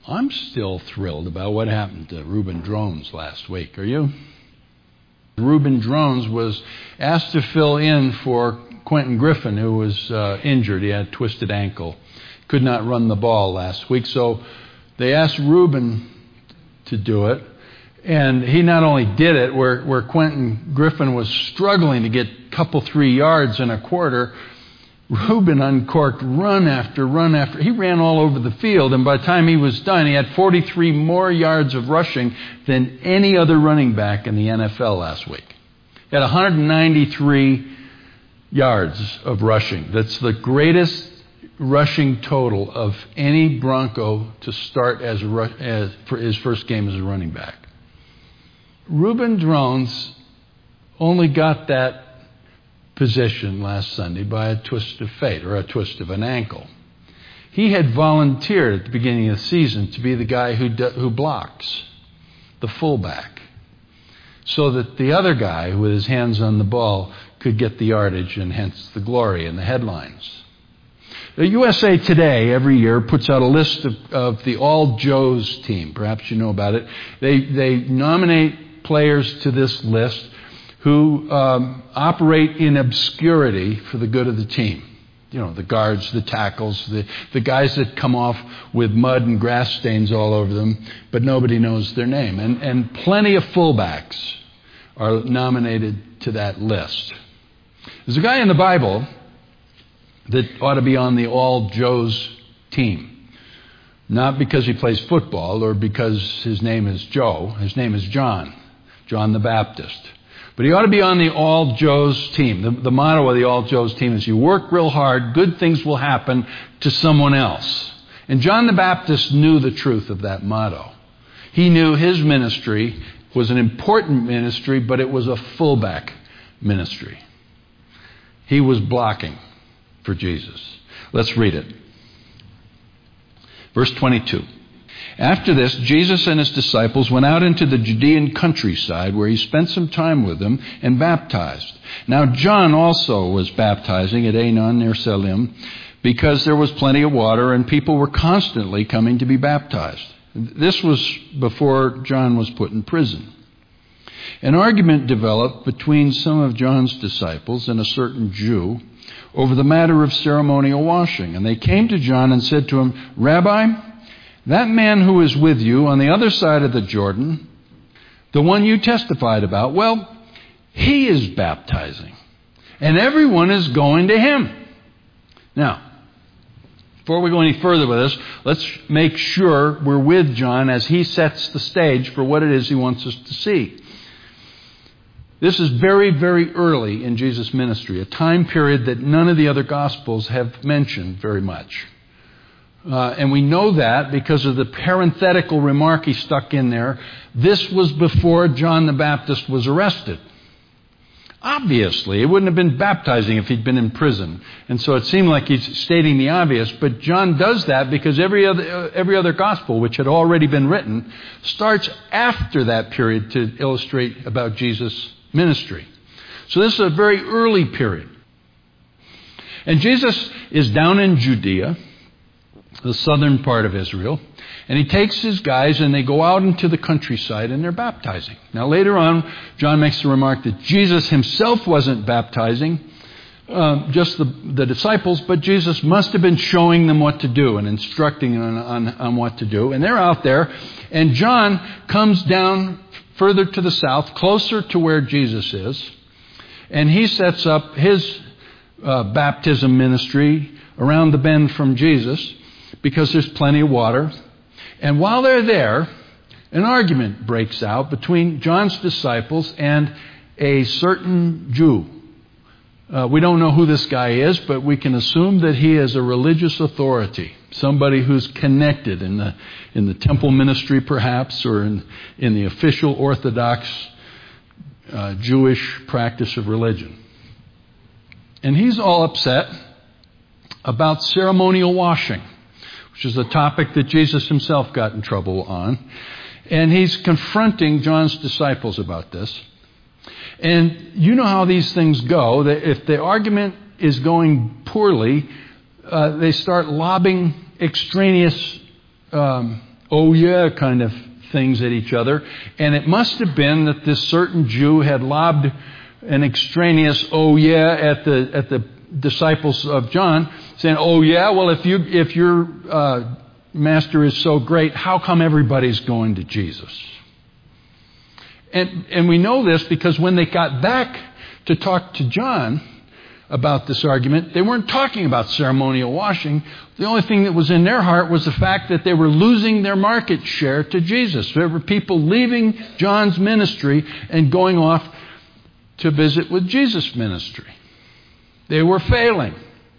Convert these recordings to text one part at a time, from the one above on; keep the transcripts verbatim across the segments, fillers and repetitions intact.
I'm still thrilled about what happened to Reuben Drones last week. Are you? Reuben Drones was asked to fill in for Quentin Griffin, who was uh, injured. He had a twisted ankle. Could not run the ball last week. So they asked Reuben to do it. And he not only did it, where, where Quentin Griffin was struggling to get a couple, three yards in a quarter, Reuben uncorked run after run after. He ran all over the field, and by the time he was done, he had forty-three more yards of rushing than any other running back in the N F L last week. He had one hundred ninety-three yards of rushing. That's the greatest rushing total of any Bronco to start as, a, as for his first game as a running back. Reuben Drones only got that position last Sunday by a twist of fate, or a twist of an ankle. He had volunteered at the beginning of the season to be the guy who do, who blocks, the fullback, so that the other guy with his hands on the ball could get the yardage and hence the glory and the headlines. The U S A Today every year puts out a list of, of the All Joes team. Perhaps you know about it. They they nominate players to this list who um, operate in obscurity for the good of the team. You know, the guards, the tackles, the, the guys that come off with mud and grass stains all over them, but nobody knows their name. And, and plenty of fullbacks are nominated to that list. There's a guy in the Bible that ought to be on the All Joes team. Not because he plays football or because his name is Joe. His name is John, John the Baptist. But he ought to be on the All Joes team. The, the motto of the All Joes team is, you work real hard, good things will happen to someone else. And John the Baptist knew the truth of that motto. He knew his ministry was an important ministry, but it was a fullback ministry. He was blocking for Jesus. Let's read it. Verse twenty-two. After this, Jesus and his disciples went out into the Judean countryside, where he spent some time with them and baptized. Now John also was baptizing at Aenon near Salim, because there was plenty of water and people were constantly coming to be baptized. This was before John was put in prison. An argument developed between some of John's disciples and a certain Jew over the matter of ceremonial washing. And they came to John and said to him, Rabbi, that man who is with you on the other side of the Jordan, the one you testified about, well, he is baptizing, and everyone is going to him. Now, before we go any further with this, let's make sure we're with John as he sets the stage for what it is he wants us to see. This is very, very early in Jesus' ministry, a time period that none of the other Gospels have mentioned very much. Uh, and we know that because of the parenthetical remark he stuck in there. This was before John the Baptist was arrested. Obviously, it wouldn't have been baptizing if he'd been in prison. And so it seemed like he's stating the obvious. But John does that because every other, uh, every other gospel, which had already been written, starts after that period to illustrate about Jesus' ministry. So this is a very early period. And Jesus is down in Judea, the southern part of Israel, and he takes his guys and they go out into the countryside and they're baptizing. Now later on, John makes the remark that Jesus himself wasn't baptizing, uh, just the, the disciples, but Jesus must have been showing them what to do and instructing them on, on, on what to do. And they're out there, and John comes down further to the south, closer to where Jesus is, and he sets up his uh, baptism ministry around the bend from Jesus, because there's plenty of water. And while they're there, an argument breaks out between John's disciples and a certain Jew. Uh, we don't know who this guy is, but we can assume that he is a religious authority, somebody who's connected in the in the temple ministry perhaps, or in, in the official Orthodox uh, Jewish practice of religion. And he's all upset about ceremonial washing, which is a topic that Jesus himself got in trouble on. And he's confronting John's disciples about this. And you know how these things go. That if the argument is going poorly, uh, they start lobbing extraneous um, oh yeah kind of things at each other. And it must have been that this certain Jew had lobbed an extraneous oh yeah at the at the disciples of John, saying, oh yeah, well if you if your uh, master is so great, how come everybody's going to Jesus? And and we know this because when they got back to talk to John about this argument, they weren't talking about ceremonial washing. The only thing that was in their heart was the fact that they were losing their market share to Jesus. There were people leaving John's ministry and going off to visit with Jesus' ministry. They were failing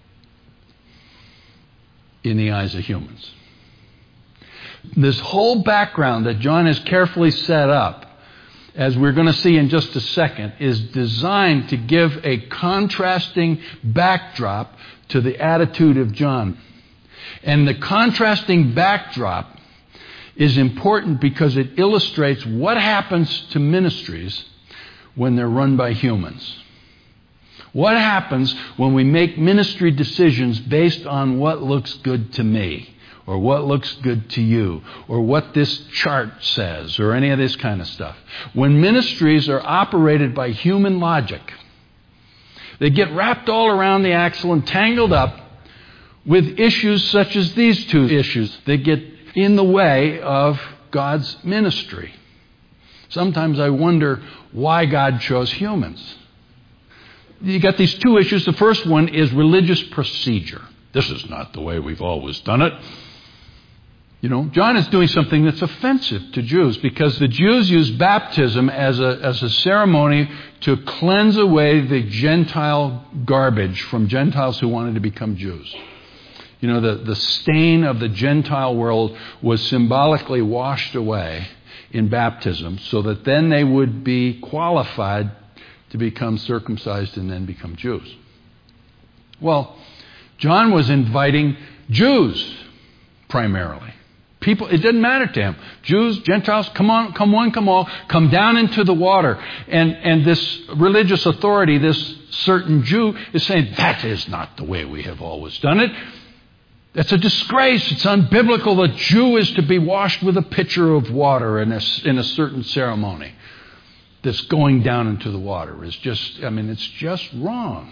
in the eyes of humans. This whole background that John has carefully set up, as we're going to see in just a second, is designed to give a contrasting backdrop to the attitude of John. And the contrasting backdrop is important because it illustrates what happens to ministries when they're run by humans. What happens when we make ministry decisions based on what looks good to me, or what looks good to you, or what this chart says, or any of this kind of stuff? When ministries are operated by human logic, they get wrapped all around the axle and tangled up with issues such as these two issues. They get in the way of God's ministry. Sometimes I wonder why God chose humans. You got these two issues. The first one is religious procedure. This is not the way we've always done it. You know, John is doing something that's offensive to Jews because the Jews use baptism as a, as a ceremony to cleanse away the Gentile garbage from Gentiles who wanted to become Jews. You know, the, the stain of the Gentile world was symbolically washed away in baptism so that then they would be qualified to become circumcised and then become Jews. Well, John was inviting Jews primarily. People, it didn't matter to him. Jews, Gentiles, come on, come one, come all, come down into the water. And, and this religious authority, this certain Jew, is saying, that is not the way we have always done it. That's a disgrace. It's unbiblical. The Jew is to be washed with a pitcher of water in a, in a certain ceremony. This going down into the water is just, I mean, it's just wrong.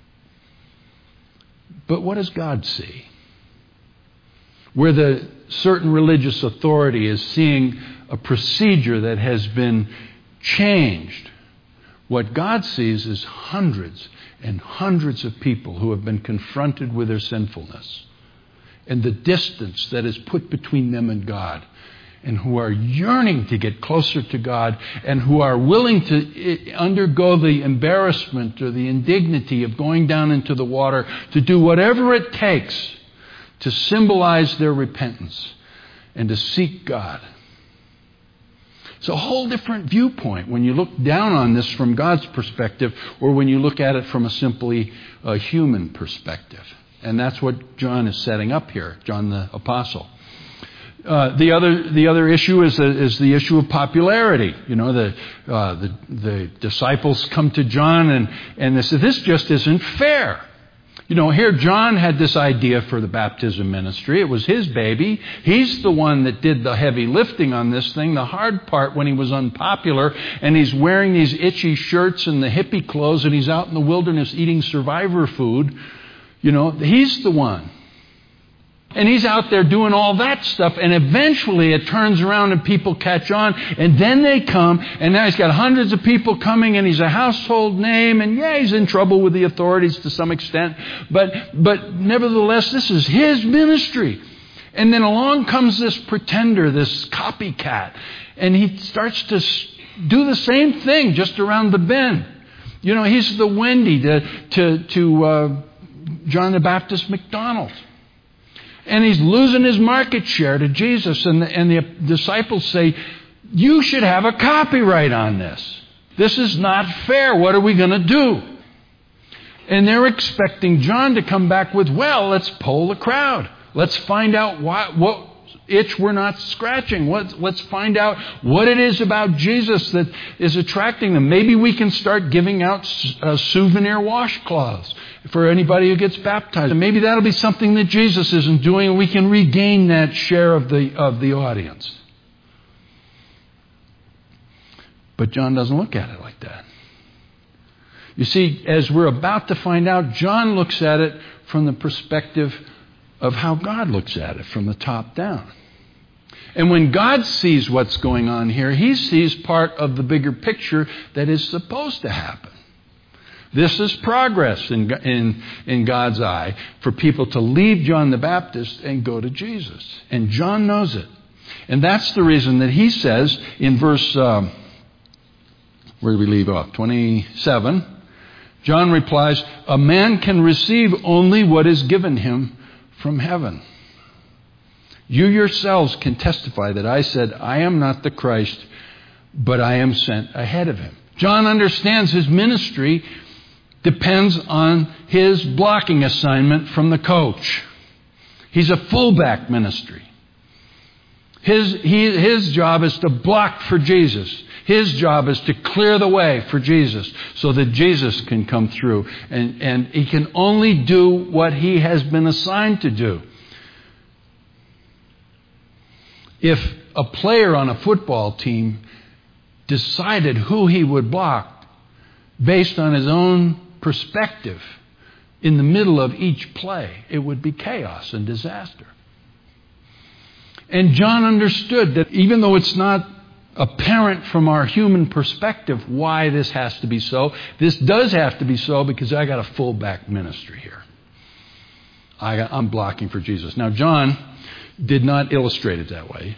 But what does God see? Where the certain religious authority is seeing a procedure that has been changed, what God sees is hundreds and hundreds of people who have been confronted with their sinfulness and the distance that is put between them and God, and who are yearning to get closer to God, and who are willing to undergo the embarrassment or the indignity of going down into the water to do whatever it takes to symbolize their repentance and to seek God. It's a whole different viewpoint when you look down on this from God's perspective or when you look at it from a simply uh, human perspective. And that's what John is setting up here, John the Apostle. Uh, the other the other issue is the, is the issue of popularity. You know, the, uh, the the disciples come to John and, and they say, this just isn't fair. You know, here John had this idea for the baptism ministry. It was his baby. He's the one that did the heavy lifting on this thing, the hard part when he was unpopular, and he's wearing these itchy shirts and the hippie clothes, and he's out in the wilderness eating survivor food. You know, he's the one. And he's out there doing all that stuff, and eventually it turns around and people catch on, and then they come, and now he's got hundreds of people coming, and he's a household name, and yeah, he's in trouble with the authorities to some extent, but but nevertheless, this is his ministry. And then along comes this pretender, this copycat, and he starts to do the same thing just around the bend. You know, he's the Wendy to, to, to uh, John the Baptist McDonald. And he's losing his market share to Jesus. And the, and the disciples say, you should have a copyright on this. This is not fair. What are we going to do? And they're expecting John to come back with, well, let's poll the crowd. Let's find out why, what itch we're not scratching. Let's, let's find out what it is about Jesus that is attracting them. Maybe we can start giving out uh, souvenir washcloths for anybody who gets baptized. And maybe that'll be something that Jesus isn't doing, and we can regain that share of the of the audience. But John doesn't look at it like that. You see, as we're about to find out, John looks at it from the perspective of how God looks at it, from the top down. And when God sees what's going on here, he sees part of the bigger picture that is supposed to happen. This is progress in, in, in God's eye for people to leave John the Baptist and go to Jesus. And John knows it. And that's the reason that he says in verse, um, where do we leave off? twenty-seven. John replies, a man can receive only what is given him from heaven. You yourselves can testify that I said, I am not the Christ, but I am sent ahead of him. John understands his ministry depends on his blocking assignment from the coach. He's a fullback ministry. His, he, his job is to block for Jesus. His job is to clear the way for Jesus so that Jesus can come through. And, and he can only do what he has been assigned to do. If a player on a football team decided who he would block based on his own perspective in the middle of each play, it would be chaos and disaster. And John understood that even though it's not apparent from our human perspective why this has to be so, this does have to be so because I got a fullback ministry here. I got, I'm blocking for Jesus. Now, John did not illustrate it that way.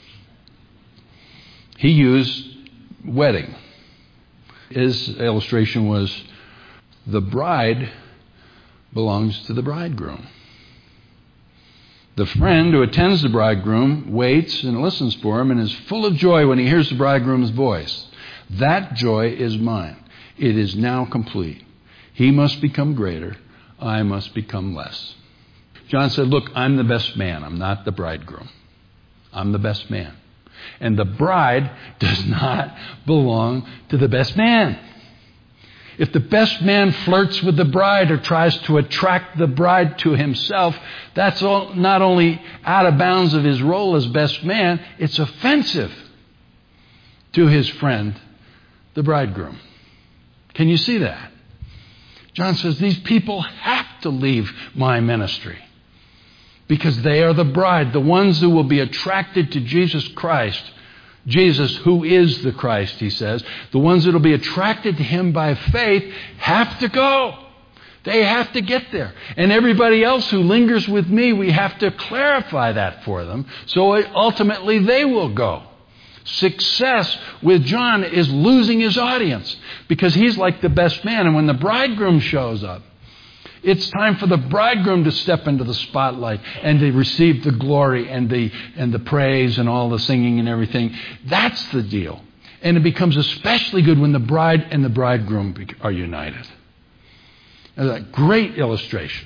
He used wedding. His illustration was the bride belongs to the bridegroom. The friend who attends the bridegroom waits and listens for him and is full of joy when he hears the bridegroom's voice. That joy is mine. It is now complete. He must become greater. I must become less. John said, look, I'm the best man. I'm not the bridegroom. I'm the best man. And the bride does not belong to the best man. If the best man flirts with the bride or tries to attract the bride to himself, that's all, not only out of bounds of his role as best man, it's offensive to his friend, the bridegroom. Can you see that? John says these people have to leave my ministry because they are the bride, the ones who will be attracted to Jesus Christ. Jesus, who is the Christ, he says. The ones that will be attracted to him by faith have to go. They have to get there. And everybody else who lingers with me, we have to clarify that for them so ultimately they will go. Success with John is losing his audience because he's like the best man. And when the bridegroom shows up, it's time for the bridegroom to step into the spotlight and to receive the glory and the and the praise and all the singing and everything. That's the deal. And it becomes especially good when the bride and the bridegroom are united. That's a great illustration.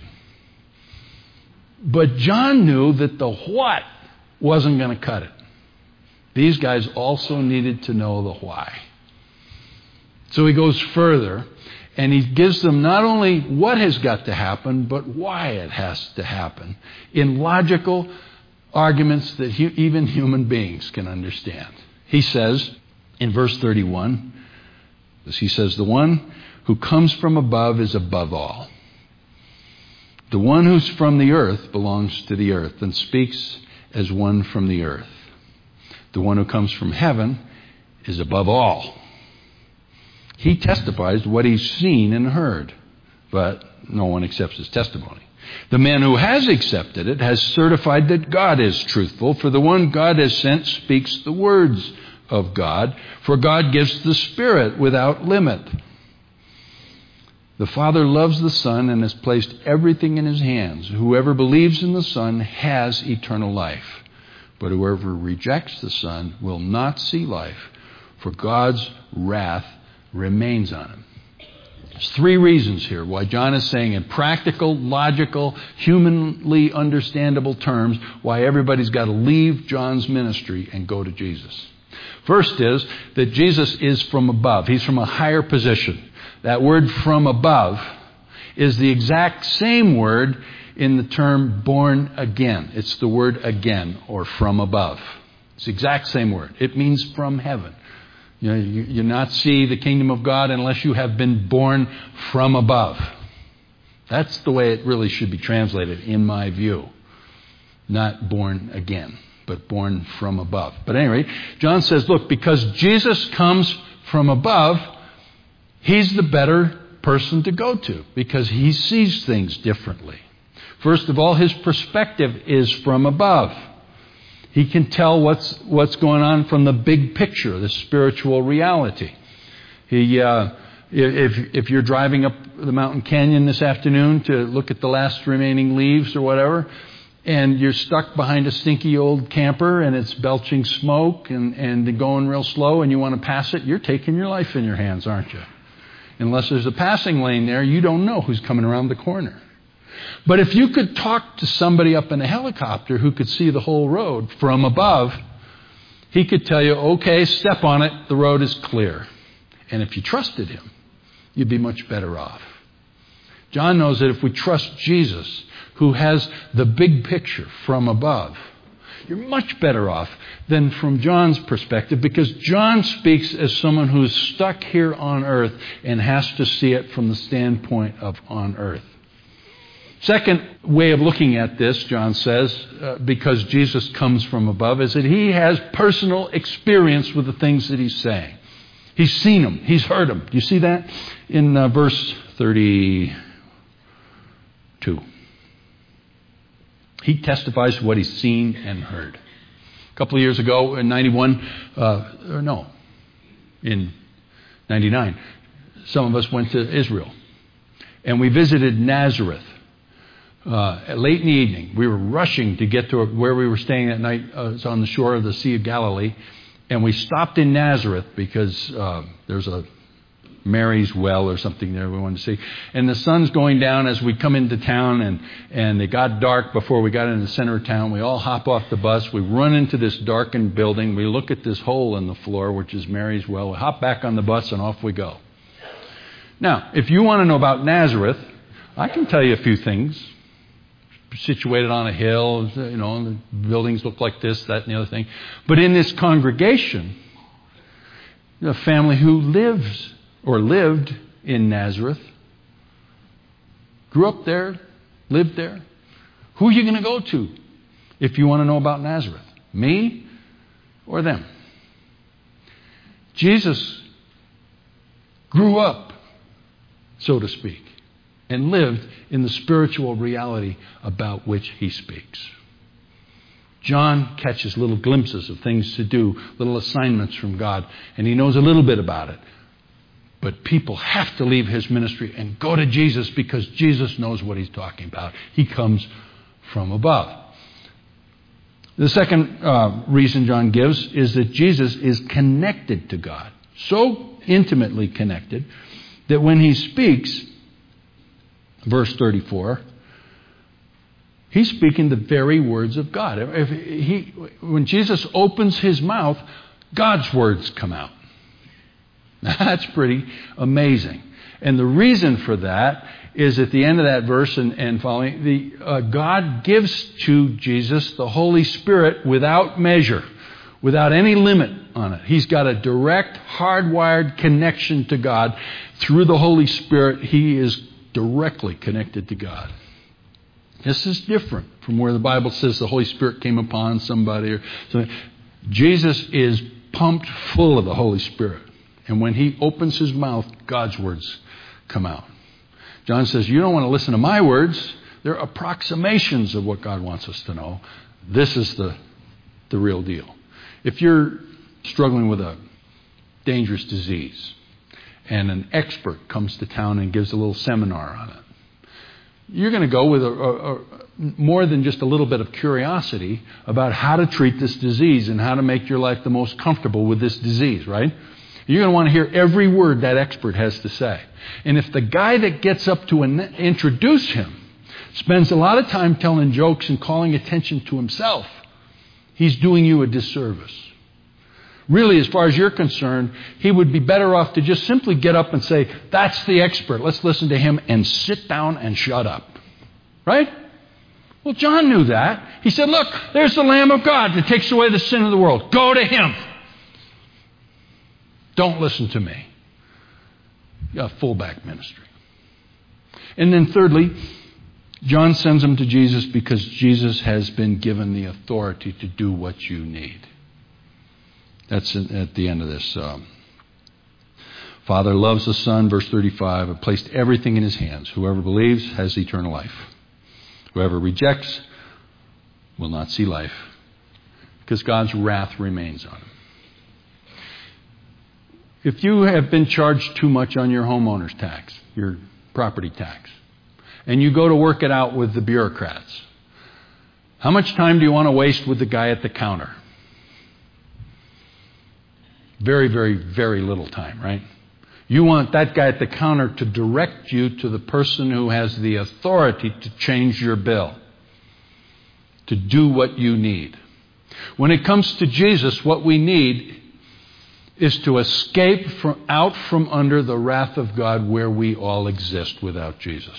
But John knew that the what wasn't going to cut it. These guys also needed to know the why. So he goes further. And he gives them not only what has got to happen, but why it has to happen in logical arguments that hu- even human beings can understand. He says in verse thirty-one, he says, the one who comes from above is above all. The one who's from the earth belongs to the earth and speaks as one from the earth. The one who comes from heaven is above all. He testifies what he's seen and heard, but no one accepts his testimony. The man who has accepted it has certified that God is truthful, for the one God has sent speaks the words of God, for God gives the Spirit without limit. The Father loves the Son and has placed everything in his hands. Whoever believes in the Son has eternal life, but whoever rejects the Son will not see life, for God's wrath remains on him. There's three reasons here why John is saying in practical, logical, humanly understandable terms why everybody's got to leave John's ministry and go to Jesus. First is that Jesus is from above. He's from a higher position. That word from above is the exact same word in the term born again. It's the word again, or from above. It's the exact same word. It means from heaven. You know, you, you not see the kingdom of God unless you have been born from above. That's the way it really should be translated, in my view. Not born again, but born from above. But anyway, John says, look, because Jesus comes from above, he's the better person to go to, because he sees things differently. First of all, his perspective is from above. He can tell what's what's going on from the big picture, the spiritual reality. He, uh, if if you're driving up the mountain canyon this afternoon to look at the last remaining leaves or whatever, and you're stuck behind a stinky old camper and it's belching smoke and and going real slow, and you want to pass it, you're taking your life in your hands, aren't you? Unless there's a passing lane there, you don't know who's coming around the corner. But if you could talk to somebody up in a helicopter who could see the whole road from above, he could tell you, okay, step on it, the road is clear. And if you trusted him, you'd be much better off. John knows that if we trust Jesus, who has the big picture from above, you're much better off than from John's perspective, because John speaks as someone who's stuck here on earth and has to see it from the standpoint of on earth. Second way of looking at this, John says, uh, because Jesus comes from above, is that he has personal experience with the things that he's saying. He's seen them. He's heard them. Do you see that? In uh, verse thirty-two. He testifies to what he's seen and heard. A couple of years ago, in ninety-one, uh, or no, in ninety-nine, some of us went to Israel. And we visited Nazareth. Uh, late in the evening, we were rushing to get to where we were staying that night. Uh, it's on the shore of the Sea of Galilee. And we stopped in Nazareth because uh, there's a Mary's well or something there we wanted to see. And the sun's going down as we come into town, and, and it got dark before we got into the center of town. We all hop off the bus. We run into this darkened building. We look at this hole in the floor, which is Mary's well. We hop back on the bus, and off we go. Now, if you want to know about Nazareth, I can tell you a few things. Situated on a hill, you know, the buildings look like this, that, and the other thing. But in this congregation, a family who lives or lived in Nazareth, grew up there, lived there. Who are you going to go to if you want to know about Nazareth? Me or them? Jesus grew up, so to speak, and lived in the spiritual reality about which he speaks. John catches little glimpses of things to do, little assignments from God, and he knows a little bit about it. But people have to leave his ministry and go to Jesus, because Jesus knows what he's talking about. He comes from above. The second uh, reason John gives is that Jesus is connected to God. So intimately connected that when he speaks, verse thirty-four, he's speaking the very words of God. If he, when Jesus opens his mouth, God's words come out. That's pretty amazing. And the reason for that is at the end of that verse and, and following, the uh, God gives to Jesus the Holy Spirit without measure, without any limit on it. He's got a direct, hardwired connection to God. Through the Holy Spirit, he is directly connected to God. This is different from where the Bible says the Holy Spirit came upon somebody or something. Jesus is pumped full of the Holy Spirit. And when he opens his mouth, God's words come out. John says, you don't want to listen to my words. They're approximations of what God wants us to know. This is the, the real deal. If you're struggling with a dangerous disease and an expert comes to town and gives a little seminar on it, you're going to go with a, a, a, more than just a little bit of curiosity about how to treat this disease and how to make your life the most comfortable with this disease, right? You're going to want to hear every word that expert has to say. And if the guy that gets up to in- introduce him spends a lot of time telling jokes and calling attention to himself, he's doing you a disservice. Really, as far as you're concerned, he would be better off to just simply get up and say, that's the expert. Let's listen to him, and sit down and shut up. Right? Well, John knew that. He said, look, there's the Lamb of God that takes away the sin of the world. Go to him. Don't listen to me. You got fullback ministry. And then thirdly, John sends him to Jesus because Jesus has been given the authority to do what you need. That's at the end of this. Um, Father loves the Son, verse thirty-five, and placed everything in his hands. Whoever believes has eternal life. Whoever rejects will not see life, because God's wrath remains on him. If you have been charged too much on your homeowner's tax, your property tax, and you go to work it out with the bureaucrats, how much time do you want to waste with the guy at the counter? Very, very, very little time, right? You want that guy at the counter to direct you to the person who has the authority to change your bill, to do what you need. When it comes to Jesus, what we need is to escape from, out from under the wrath of God where we all exist without Jesus.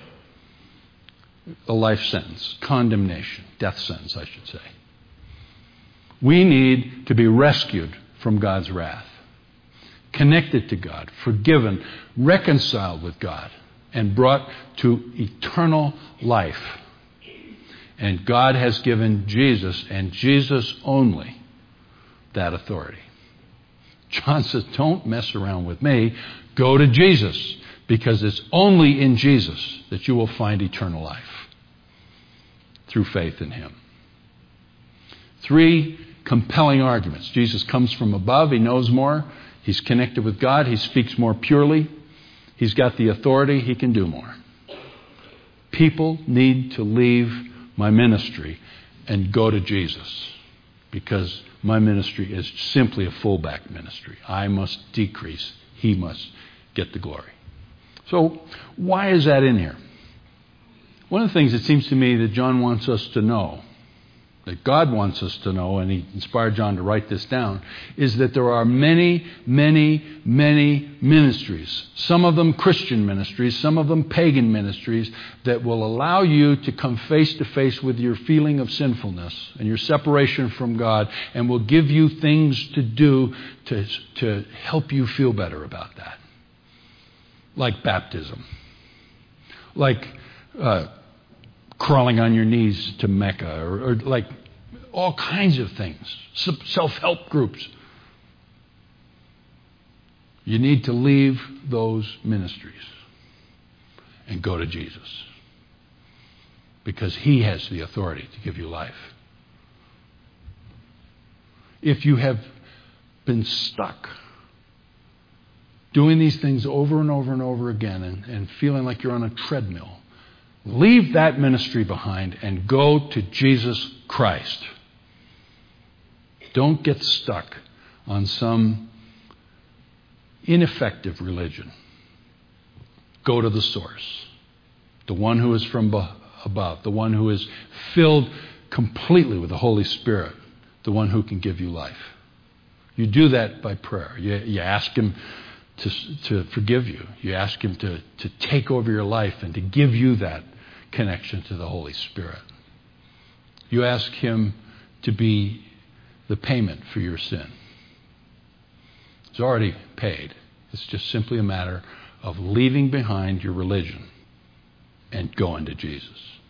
A life sentence, condemnation, death sentence, I should say. We need to be rescued from God's wrath, connected to God, forgiven, reconciled with God, and brought to eternal life. And God has given Jesus, and Jesus only, that authority. John says, don't mess around with me. Go to Jesus, because it's only in Jesus that you will find eternal life through faith in him. Three compelling arguments. Jesus comes from above. He knows more. He's connected with God. He speaks more purely. He's got the authority. He can do more. People need to leave my ministry and go to Jesus, because my ministry is simply a fullback ministry. I must decrease. He must get the glory. So why is that in here? One of the things it seems to me that John wants us to know, that God wants us to know, and he inspired John to write this down, is that there are many, many, many ministries, some of them Christian ministries, some of them pagan ministries, that will allow you to come face to face with your feeling of sinfulness and your separation from God, and will give you things to do to, to help you feel better about that. Like baptism. Like uh, crawling on your knees to Mecca, or, or like all kinds of things, self-help groups. You need to leave those ministries and go to Jesus, because he has the authority to give you life. If you have been stuck doing these things over and over and over again, and, and feeling like you're on a treadmill, leave that ministry behind and go to Jesus Christ. Don't get stuck on some ineffective religion. Go to the source, the one who is from above, the one who is filled completely with the Holy Spirit, the one who can give you life. You do that by prayer. You, you ask him to, to forgive you. You ask him to, to take over your life and to give you that connection to the Holy Spirit. You ask him to be the payment for your sin. It's already paid. It's just simply a matter of leaving behind your religion and going to Jesus.